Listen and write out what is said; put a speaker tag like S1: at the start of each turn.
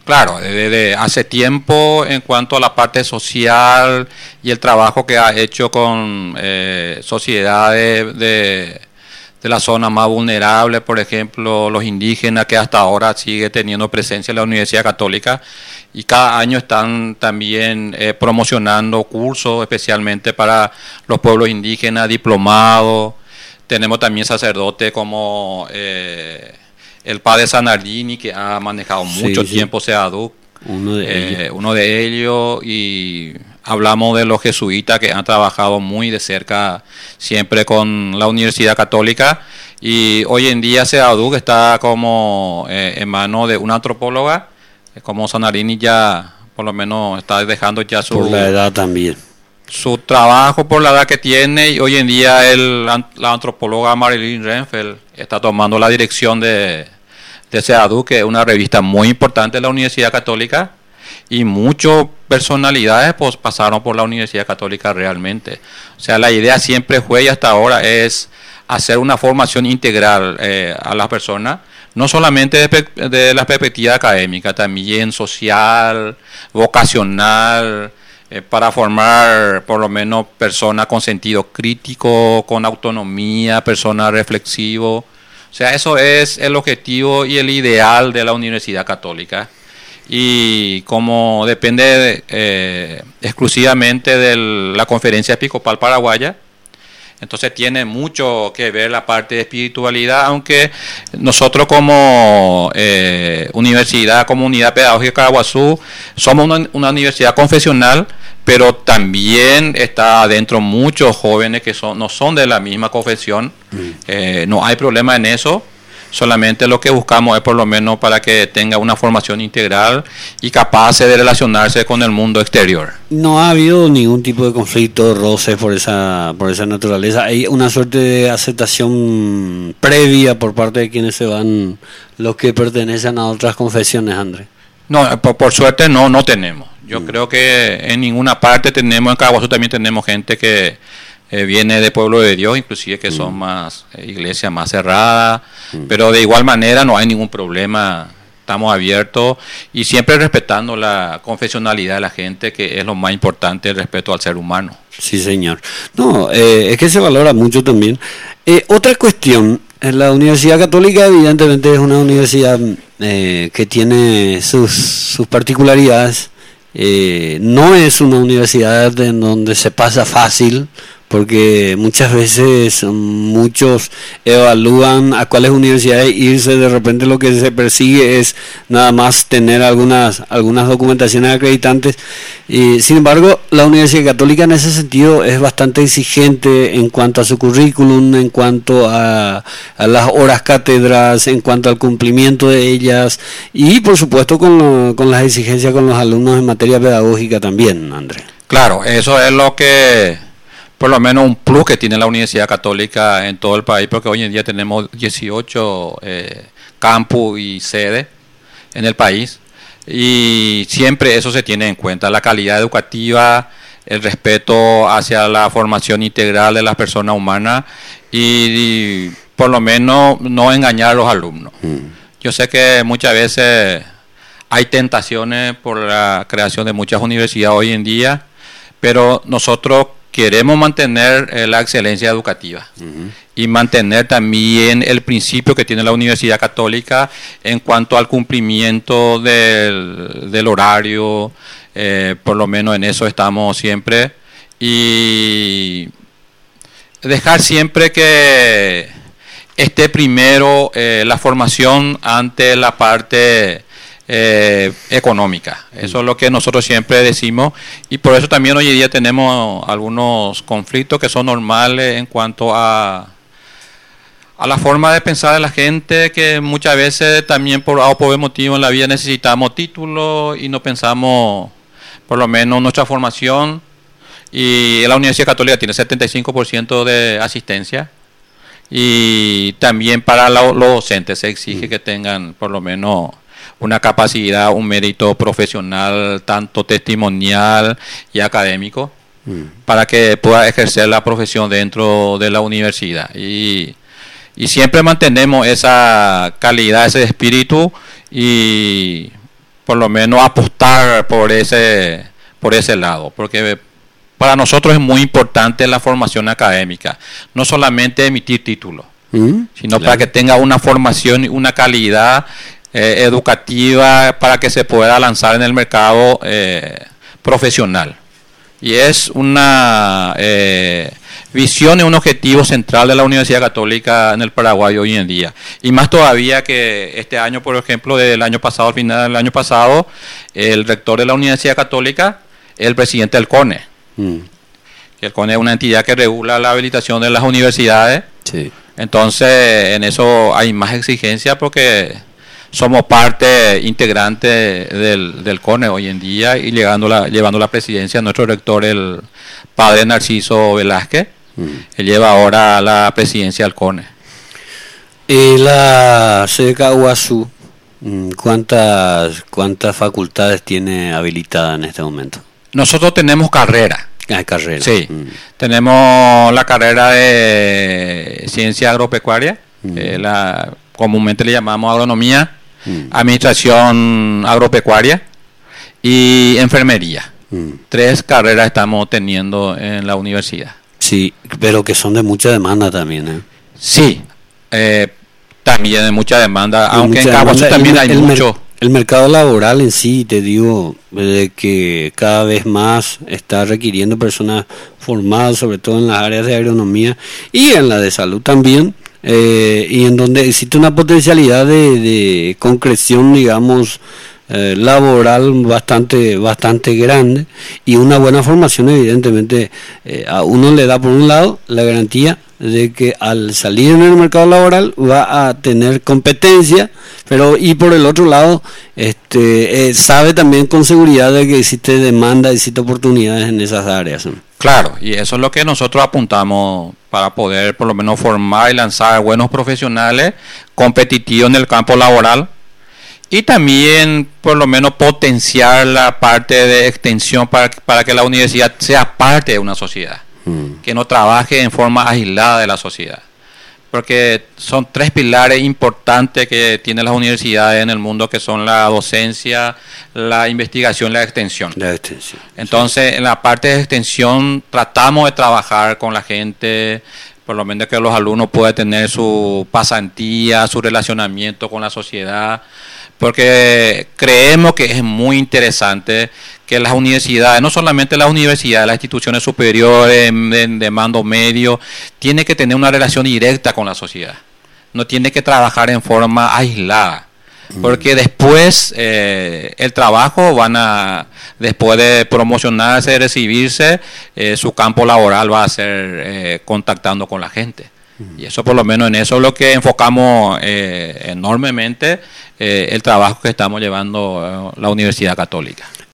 S1: Claro, desde hace tiempo en cuanto a la parte social y el trabajo que ha hecho con sociedades de la zona más vulnerable, por ejemplo, los indígenas, que hasta ahora sigue teniendo presencia en la Universidad Católica, y cada año están también promocionando cursos especialmente para los pueblos indígenas, diplomados. Tenemos también sacerdotes como el padre Sanardini, que ha manejado mucho tiempo SEADUC, uno de ellos, y hablamos de los jesuitas que han trabajado muy de cerca siempre con la Universidad Católica, y hoy en día SEADUC está como en manos de una antropóloga, como Sanardini ya por lo menos está dejando ya su...
S2: Por la edad también.
S1: Su trabajo por la edad que tiene, y hoy en día la antropóloga Marilyn Renfeld está tomando la dirección de SEADUC, que es una revista muy importante de la Universidad Católica, y muchas personalidades pues pasaron por la Universidad Católica realmente. O sea, la idea siempre fue y hasta ahora es hacer una formación integral a las personas, no solamente de la perspectiva académica, también social, vocacional, para formar por lo menos personas con sentido crítico, con autonomía, personas reflexivas. O sea, eso es el objetivo y el ideal de la Universidad Católica. Y como depende exclusivamente de la Conferencia Episcopal Paraguaya, entonces tiene mucho que ver la parte de espiritualidad, aunque nosotros como universidad, comunidad pedagógica Caraguazú, somos una universidad confesional, pero también está adentro muchos jóvenes que no son de la misma confesión. No hay problema en eso. Solamente lo que buscamos es por lo menos para que tenga una formación integral y capaz de relacionarse con el mundo exterior.
S2: No ha habido ningún tipo de conflicto, roces por esa naturaleza. Hay una suerte de aceptación previa por parte de quienes se van, los que pertenecen a otras confesiones, André.
S1: No, por suerte no tenemos. Yo creo que en ninguna parte tenemos, en Caraguazú también tenemos gente que viene de Pueblo de Dios, inclusive que son más iglesias más cerradas, pero de igual manera no hay ningún problema, estamos abiertos y siempre respetando la confesionalidad de la gente, que es lo más importante, el respeto al ser humano.
S2: Sí, señor. No, es que se valora mucho también. Otra cuestión, la Universidad Católica evidentemente es una universidad que tiene sus particularidades. No es una universidad en donde se pasa fácil, porque muchas veces muchos evalúan a cuáles universidades irse. De repente lo que se persigue es nada más tener algunas documentaciones acreditantes. Sin embargo, la Universidad Católica en ese sentido es bastante exigente en cuanto a su currículum, en cuanto a las horas cátedras, en cuanto al cumplimiento de ellas, y por supuesto con las exigencias con los alumnos en materia pedagógica también, André.
S1: Claro, eso es lo que, por lo menos un plus que tiene la Universidad Católica en todo el país, porque hoy en día tenemos 18 campus y sedes en el país, y siempre eso se tiene en cuenta, la calidad educativa, el respeto hacia la formación integral de las personas humanas, y por lo menos no engañar a los alumnos. Yo sé que muchas veces hay tentaciones por la creación de muchas universidades hoy en día, pero nosotros queremos mantener la excelencia educativa y mantener también el principio que tiene la Universidad Católica en cuanto al cumplimiento del horario, por lo menos en eso estamos siempre, y dejar siempre que esté primero la formación ante la parte económica. Eso es lo que nosotros siempre decimos, y por eso también hoy en día tenemos algunos conflictos que son normales en cuanto a la forma de pensar de la gente, que muchas veces también por A o por B motivo en la vida necesitamos títulos y no pensamos por lo menos nuestra formación. Y la Universidad Católica tiene 75% de asistencia, y también para los docentes se exige que tengan por lo menos una capacidad, un mérito profesional, tanto testimonial y académico, para que pueda ejercer la profesión dentro de la universidad. Y siempre mantenemos esa calidad, ese espíritu, y por lo menos apostar por ese lado, porque para nosotros es muy importante la formación académica, no solamente emitir títulos, sino para que tenga una formación y una calidad educativa para que se pueda lanzar en el mercado profesional. Y es una visión y un objetivo central de la Universidad Católica en el Paraguay hoy en día. Y más todavía que este año, por ejemplo, del año pasado, al final del año pasado, el rector de la Universidad Católica es el presidente del CONE. El CONE es una entidad que regula la habilitación de las universidades.
S2: Sí.
S1: Entonces, en eso hay más exigencia porque somos parte integrante del CONE hoy en día y llevando la presidencia nuestro rector, el padre Narciso Velázquez. Él lleva ahora la presidencia del CONE.
S2: Y la CDK UASU, ¿cuántas facultades tiene habilitada en este momento?
S1: Nosotros tenemos carrera.
S2: Hay carrera.
S1: Sí, tenemos la carrera de ciencia agropecuaria, comúnmente le llamamos agronomía, administración agropecuaria y enfermería. 3 carreras estamos teniendo en la universidad.
S2: Sí, pero que son de mucha demanda también, ¿eh?
S1: Sí, también de mucha demanda, aunque en Caguazú también hay mucho.
S2: El mercado laboral en sí, te digo, de que cada vez más está requiriendo personas formadas, sobre todo en las áreas de agronomía y en la de salud también, y en donde existe una potencialidad de concreción, digamos, laboral bastante grande, y una buena formación evidentemente a uno le da por un lado la garantía de que al salir en el mercado laboral va a tener competencia, y por el otro lado sabe también con seguridad de que existe demanda, existe oportunidades en esas áreas, ¿no?
S1: Claro, y eso es lo que nosotros apuntamos para poder por lo menos formar y lanzar buenos profesionales competitivos en el campo laboral, y también por lo menos potenciar la parte de extensión para que la universidad sea parte de una sociedad, que no trabaje en forma aislada de la sociedad, porque son 3 pilares importantes que tienen las universidades en el mundo, que son la docencia, la investigación y la extensión. Entonces, en la parte de extensión tratamos de trabajar con la gente, por lo menos que los alumnos puedan tener su pasantía, su relacionamiento con la sociedad, porque creemos que es muy interesante que las universidades, no solamente las universidades, las instituciones superiores de mando medio, tienen que tener una relación directa con la sociedad. No tiene que trabajar en forma aislada, porque después el trabajo después de promocionarse, de recibirse, su campo laboral va a ser contactando con la gente. Y eso, por lo menos en eso es lo que enfocamos enormemente el trabajo que estamos llevando la Universidad Católica.